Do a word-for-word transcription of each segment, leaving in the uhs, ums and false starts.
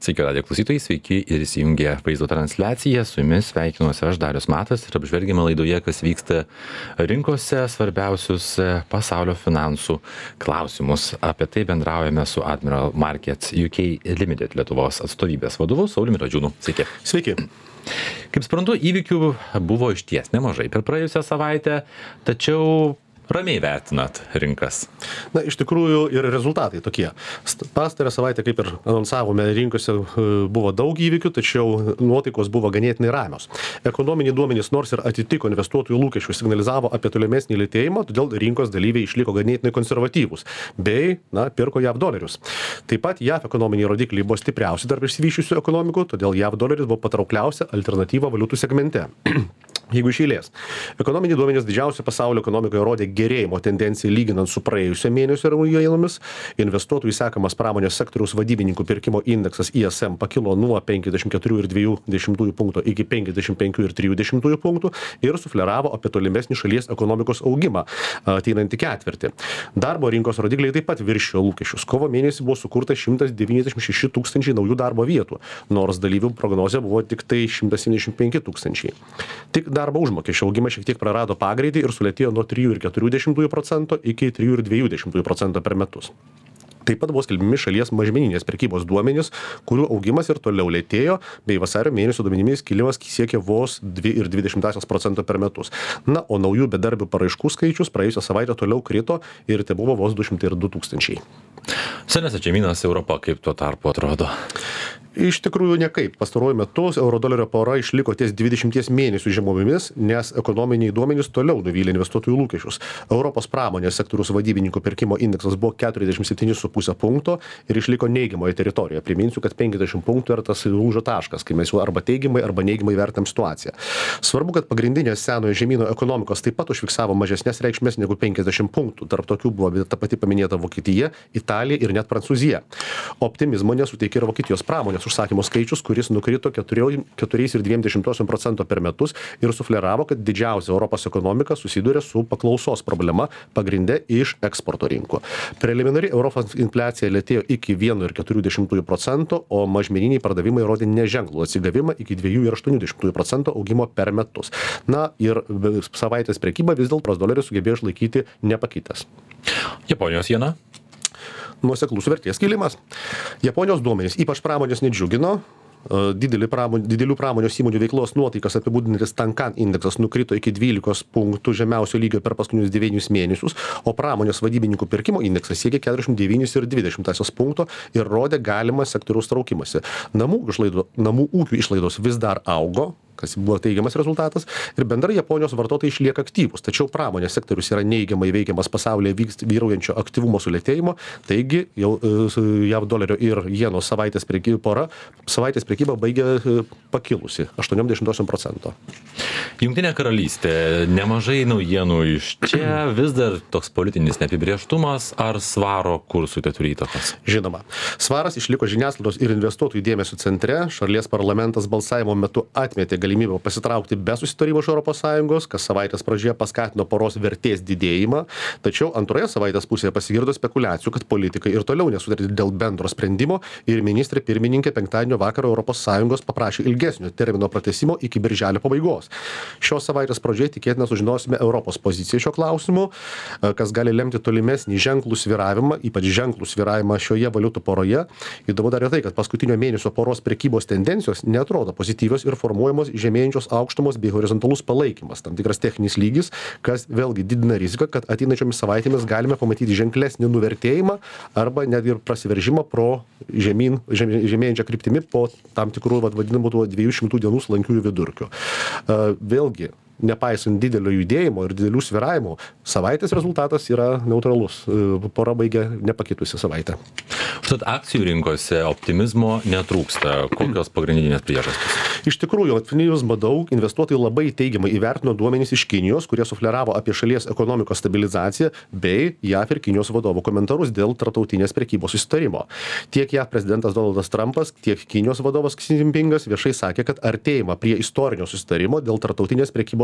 Sveiki, radijo klausytojai, sveiki ir įsijungę vaizdo transliaciją. Su jumis sveikinuosi aš, Darius Matas, ir apžvelgiame laidoje, kas vyksta rinkose, svarbiausius pasaulio finansų klausimus. Apie tai bendraujame su Admiral Markets U K Limited Lietuvos atstovybės vadovu Sauliumi Radžiūnu. Sveiki. Sveiki. Kaip suprantu, įvykių buvo išties nemažai per praėjusią savaitę, tačiau ramiai vertinat rinkas. Na, iš tikrųjų ir rezultatai tokie. Pastarą savaitę, kaip ir anonsavome, rinkose buvo daug įvykių, tačiau nuotaikos buvo ganėtinai ramios. Ekonominiai duomenys nors ir atitiko investuotojų lūkesčių, signalizavo apie tolimesnį lėtėjimą, todėl rinkos dalyviai išliko ganėtinai konservatyvūs, bei, na, pirko J A V dolerius. Taip pat J A V ekonominiai rodikliai buvo stipriausi tarp išsivysčiusių ekonomikų, todėl J A V doleris buvo patraukliausia alternatyva valiutų segmente. Jeigu iš eilės. Ekonominiai duomenys didžiausia pasaulio ekonomikoje rodė gerėjimo tendenciją lyginant su praėjusio mėnesio dienomis. Investuotojų sekamas pramonės sektoriaus vadybininkų pirkimo indeksas I S M pakilo nuo penkiasdešimt keturių ir dviejų dešimtųjų punkto iki penkiasdešimt penkių ir trijų dešimtųjų punktų ir sufleravo apie tolimesnį šalies ekonomikos augimą ateinantį ketvirtį. Darbo rinkos rodikliai taip pat viršijo lūkesčius. Kovo mėnesį buvo sukurta šimtas devyniasdešimt šeši tūkstančiai naujų darbo vietų, nors dalyvių prognozė buvo tik tai šimtas septyniasdešimt penki tūkstančiai. Tik darbo užmokesčio augimas šiek tiek prarado pagreitį ir sulėtėjo nuo trijų ir keturių dešimtųjų procento iki trijų ir dviejų dešimtųjų procento per metus. Taip pat buvo skelbiami šalies mažmeninės prekybos duomenys, kurių augimas ir toliau lėtėjo, bei vasario mėnesio duomenimis kilimas siekė vos dvi ir dvi dešimtąsias procento per metus. Na, o naujų bedarbių paraiškų skaičius praėjusią savaitę toliau krito ir tai buvo vos du šimtai du tūkstančiai. Senesas žemynas Europa kaip tuo tarpu atrodo? Iš tikrųjų nekaip. Pastaruoju metu euro-dolerio pora išliko ties dvidešimties mėnesių žemomis, nes ekonominiai duomenys toliau nuvylė investuotojų lūkesčius. Europos pramonės sektoriaus vadybininkų pirkimo indeksas buvo keturiasdešimt septyni su puse punkto ir išliko neigiamoje teritorijoje. Priminsiu, kad penkiasdešimt punktų yra tas lūžio taškas, kai mes jau arba teigiamai, arba neigiamai vertinam situaciją. Svarbu, kad pagrindinės senojo žemyno ekonomikos taip pat užfiksavo mažesnės reikšmės negu penkiasdešimt punktų. Tarp tokių buvo ta pati paminėta Vokietija, Italija ir net Prancūzija. Optimizmo nesuteikė ir Vokietijos pramonės užsakymų skaičius, kuris nukrito keturi ir dvi dešimtosios procento per metus ir sufleravo, kad didžiausia Europos ekonomika susiduria su paklausos problema pagrinde iš eksporto rinkų. Preliminari Europos infliacija lėtėjo iki vieno ir keturių dešimtųjų procento, o mažmeniniai pardavimai rodė neženklų atsigavimą iki dviejų ir aštuonių dešimtųjų procento augimo per metus. Na ir savaitės prekyba vis dėlto doleris sugebėjo išlaikyti nepakitęs. Japonijos jena? Nuoseklus vertės kilimas. Japonijos duomenys, ypač pramonės nedžiugino. Didelį pramon, didelių pramonės įmonių veiklos nuotaikas apibūdinantis Tankan indeksas nukrito iki dvylikos punktų žemiausio lygio per paskutinius devynis mėnesius, o pramonės vadybininkų pirkimo indeksas siekė keturiasdešimt devynis ir dvi dešimtąsias punkto ir rodė galimą sektoriaus traukimąsi. Namų, išlaido, namų ūkių išlaidos vis dar augo, kas buvo teigiamas rezultatas, ir bendrai Japonijos vartotojai išlieka aktyvūs, tačiau pramonės sektorius yra neigiamai veikiamas pasaulyje vykst vyraujančio aktyvumo sulėtėjimo, taigi jau J A V dolerio ir jenos savaitės prekyba pora, savaitės prekyba baigė pakilusi aštuoniom dešimtosiom procento. Jungtinė karalystė, nemažai naujienų iš čia, vis dar toks politinis neapibrėžtumas, ar svaro kursui tai turi įtakos? Žinoma, svaras išliko žiniasklaidos ir investuotojų dėmesio centre, šalies parlamentas balsavimo metu atmetė galimybę pasitraukti be susitarimo iš Europos Sąjungos, kas savaitės pradžioje paskatino poros vertės didėjimą, tačiau antroje savaitės pusėje pasigirdo spekulacijų, kad politikai ir toliau nesutarė dėl bendro sprendimo ir ministrė pirmininkė penktadienio vakarą Europos Sąjungos paprašė ilgesnio termino pratęsimo iki birželio pabaigos. Šios savaitės pradžioje tikėtina sužinosime Europos poziciją šio klausimu, kas gali lemti tolimesnį ženklų svyravimą, ypač ženklų svyravimą šioje valiutų poroje. Įdomu dar ir tai, kad paskutinio mėnesio poros prekybos tendencijos neatrodo pozityvios ir formuojamos žemėjančios aukštumos bei horizontalus palaikymas, tam tikras techninis lygis, kas vėlgi didina riziką, kad ateinančiomis savaitėmis galime pamatyti ženklesnį nuvertėjimą arba net ir prasiveržimą pro žemyn, žemė, žemėjančią kryptimį po tam tikrų vadinamų dviejų šimtų dienų slankiųjų vidurkių. Vėlgi, nepaisant didelio judėjimo ir didelių svyravimų, savaitės rezultatas yra neutralus. Pora baigia nepakitusią savaitę. Štai akcijų rinkose optimizmo netrūksta. Kokios pagrindinės priežastys? Iš tikrųjų, optimizmo daug, investuotojai labai teigiamai įvertino duomenys iš Kinijos, kurie sufleravo apie šalies ekonomikos stabilizaciją, bei J A V ir Kinijos vadovų komentarus dėl tarptautinės prekybos susitarimo. Tiek J A V prezidentas Donaldas Trumpas, tiek Kinijos vadovas Xi Jinpingas viešai sakė, kad artėjimą prie istorinio susitarimo dėl tarptautinės prekybos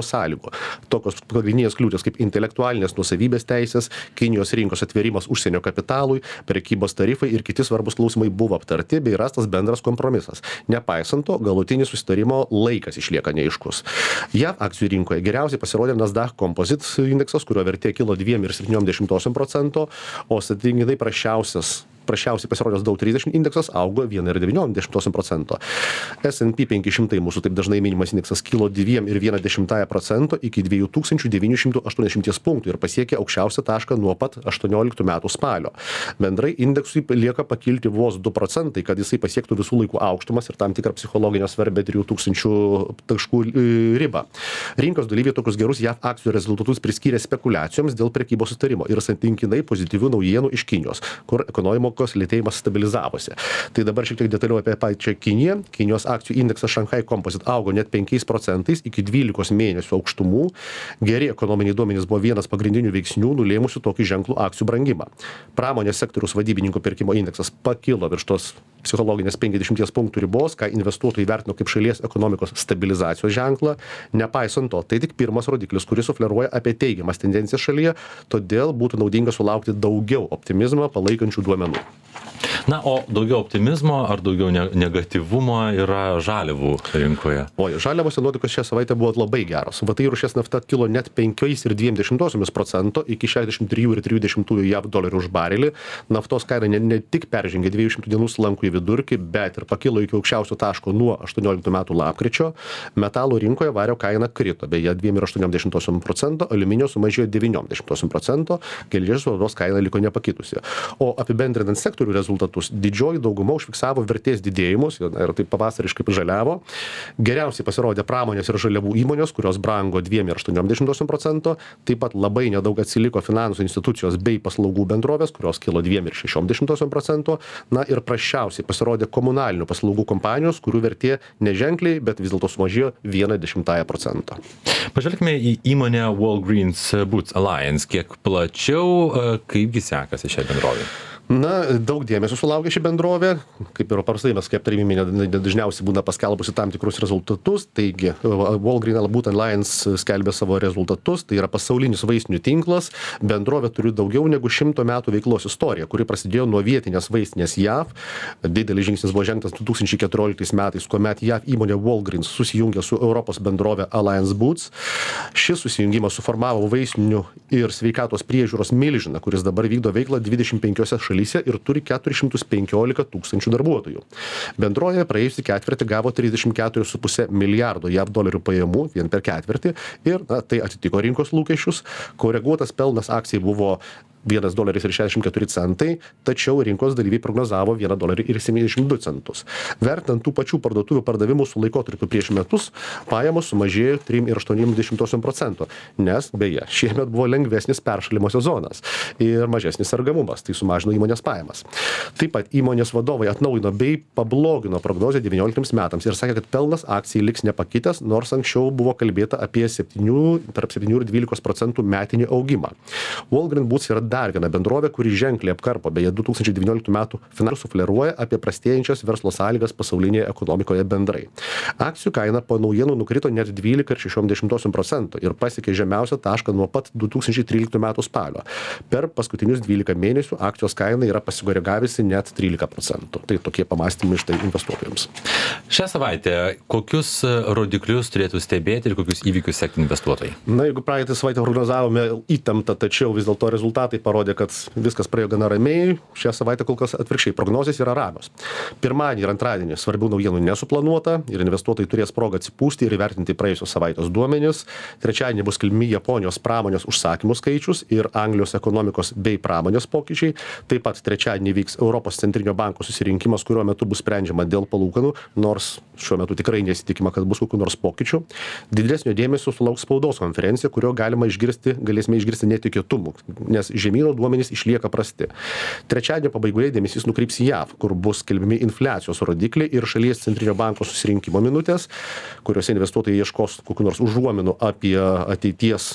sąlygų. Tokios pagrindinės kliūtis kaip intelektualinės nuosavybės teisės, Kinijos rinkos atverimas užsienio kapitalui, prekybos tarifai ir kiti svarbus klausimai buvo aptarti bei rastas bendras kompromisas. Nepaisant to, galutinis susitarimo laikas išlieka neaiškus. J A V akcijų rinkoje geriausiai pasirodė Nasdaq Composite indeksas, kurio vertė kilo dvi ir septynios dešimtosios procento, o statingai prašiausias prašiausiai pasirodęs Dow trisdešimt indeksas augo viena ir devynios dešimtosios procento. S and P penki šimtai, mūsų taip dažnai minimas indeksas, kilo dvi ir viena dešimtąją procento iki dviejų tūkstančių devynių šimtų aštuoniasdešimties punktų ir pasiekė aukščiausią tašką nuo pat aštuonioliktų metų spalio. Bendrai indeksui lieka pakilti vos du procentai, kad jisai pasiektų visų laikų aukštumas ir tam tikrą psichologinę svarbę trijų tūkstančių taškų ribą. Rinkos dalyviai tokius gerus J A V akcijų rezultatus priskyrė spekulacijoms dėl prekybos sutarimo ir santykinai pozityvių naujienų iš Kinijos, kur ekonomikos lėtėjimas stabilizavosi. Tai dabar šiek tiek detaliau apie pačią Kiniją. Kinijos akcijų indeksas Shanghai Composite augo net penkiais procentais iki dvylikos mėnesių aukštumų. Geri ekonominiai duomenys buvo vienas pagrindinių veiksnių nulėmusių tokį ženklų akcijų brangimą. Pramonės sektoriaus vadybininkų pirkimo indeksas pakilo virš tos psichologinės penkiasdešimties punktų ribos, ką investuotojai vertino kaip šalies ekonomikos stabilizacijos ženklą. Nepaisant to, tai tik pirmas rodiklis, kuris sufleruoja apie teigiamas tendencijas šalyje, todėl būtų naudinga sulaukti daugiau optimizmą palaikančių duomenų. Na, o daugiau optimizmo ar daugiau negatyvumo yra žaliavų rinkoje? O, žaliavose nuotaikos šią savaitę buvo labai geros. V T I rūšies nafta kilo net penkiais ir dviem dešimtosiomis procento iki šešiasdešimt trijų ir trijų dešimtųjų J A V dolerių už barelį. Naftos kaina ne, ne tik peržengė dviejų šimtų dienų slankų į vidurkį, bet ir pakilo iki aukščiausio taško nuo aštuonioliktų metų lapkričio. Metalų rinkoje vario kaina krito, beje, dvi ir aštuonios dešimtosios procento, aliuminio sumažėjo devynios dešimtosios procento, geležies rūdos kaina liko nepakitusi. O apibendrinant sektorių rezultatus, didžioji dauguma užfiksavo vertės didėjimus ir taip pavasariškai žaliavo. Geriausiai pasirodė pramonės ir žaliavų įmonės, kurios brango dvi ir aštuonios dešimtosios procento. Taip pat labai nedaug atsiliko finansų institucijos bei paslaugų bendrovės, kurios kilo dvi ir šešios dešimtosios procento. Na ir prasčiausiai pasirodė komunalinių paslaugų kompanijos, kurių vertė neženkliai, bet vis dėlto sumažėjo viena dešimtąją procento. Pažvelkime į įmonę Walgreens Boots Alliance. Kiek plačiau, kaipgi sekasi šiai bendrovei? Na, daug dėmesio sulaukė ši bendrovė, kaip ir paprastai mes kaip aptarėme, dažniausiai būna paskelbusi tam tikrus rezultatus, taigi Walgreens Boots Alliance skelbė savo rezultatus, tai yra pasaulinis vaistinių tinklas, bendrovė turi daugiau negu šimto metų veiklos istoriją, kuri prasidėjo nuo vietinės vaistinės J A V, didelis žingsnis buvo žengtas du tūkstančiai keturioliktais metais, kuomet J A V įmonė Walgreens susijungė su Europos bendrovė Alliance Boots. Šis susijungimas suformavo vaistinių ir sveikatos priežiūros milžiną, kuris dabar vykdo veiklą dvidešimt penkiose šalyse ir turi keturis šimtus penkiolika tūkstančių darbuotojų. Bendrovė praėjusį ketvirtį gavo trisdešimt keturis su puse milijardo J A V dolerių pajamų vien per ketvirtį ir na, tai atitiko rinkos lūkesčius. Koreguotas pelnas akcijai buvo vienas doleris ir šešiasdešimt keturi centai, tačiau rinkos dalyviai prognozavo vieną dolerį ir septyniasdešimt du centus. Vertinant tų pačių parduotuvių pardavimų su laikotarpiu prieš metus, pajamos sumažėjo tris ir aštuonios dešimtosios procento, nes beje, šiemet buvo lengvesnis peršalimo sezonas ir mažesnis sergamumas, tai sumažino įmonės pajamas. Taip pat įmonės vadovai atnaujino bei pablogino prognozę devynioliktiems metams ir sakė, kad pelnas akcijai liks nepakitęs, nors anksčiau buvo kalbėta apie septynių, tarp septynių ir dvylikos procentų metinį augimą. Walgreens Boots yra dar viena bendrovė, kuri ženkliai apkarpo, beje, du tūkstančiai devynioliktų metų finansų sufleruoja apie prastėjančias verslo sąlygas pasaulinėje ekonomikoje bendrai. Akcijų kaina po naujienų nukrito net dvylika ir šešios dešimtosios procento ir pasiekė žemiausią tašką nuo pat du tūkstančiai tryliktų metų spalio. Per paskutinius dvylika mėnesių akcijos kaina yra pasikoregavusi net trylika procentų. Tai tokie pamąstymai štai investuotojams. Šią savaitę kokius rodiklius turėtų stebėti ir kokius įvykius sekti investuotojai? Na, jeigu praeitą savaitę prognozavome įtemptą, tačiau vis dėlto rezultatai parodė, kad viskas praėjo gana ramiai. Šią savaitę kol kas atvirkščiai prognozės yra ramios. Pirmadienį ir antradienį svarbių naujienų nesuplanuota ir investuotojai turės progą atsipūsti ir įvertinti praėjusios savaitės duomenis. Trečiadienį bus skelbiami Japonijos pramonės užsakymų skaičius ir Anglijos ekonomikos bei pramonės pokyčiai. Taip pat trečiadienį vyks Europos centrinio banko susirinkimas, kurio metu bus sprendžiama dėl palūkanų, nors šiuo metu tikrai nesitikima, kad bus kokių nors pokyčių. Didesnio dėmesio sulauks spaudos konferencija, kurio galima išgirsti, galėsime išgirsti netikėtumų, nes žemyno duomenys išlieka prasti. Trečiadienio pabaigoje dėmesys nukreips į J A V, kur bus skelbiami infliacijos rodikliai ir šalies centrinio banko susirinkimo minutės, kuriuose investuotojai ieškos kokių nors užuominų apie ateities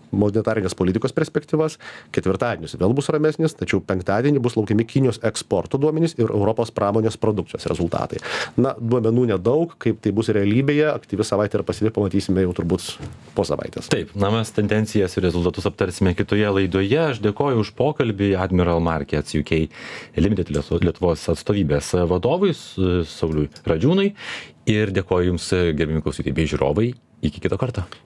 monetarinės politikos perspektyvas, ketvirtadienis vėl bus ramesnis, tačiau penktadienį bus laukiami Kinijos eksporto duomenys ir Europos pramonės produkcijos rezultatai. Na, duomenų nedaug, kaip tai bus realybėje, aktyvi savaitė ir pasyvi pamatysime jau turbūt po savaitės. Taip, na mes tendencijas ir rezultatus aptarsime kitoje laidoje. Aš dėkoju už pokalbį Admiral Markets U K Limited Lietuvos atstovybės vadovui Sauliui Radžiūnui ir dėkoju Jums, gerbimi klausytojai bei žiūrovai. Iki kito karto.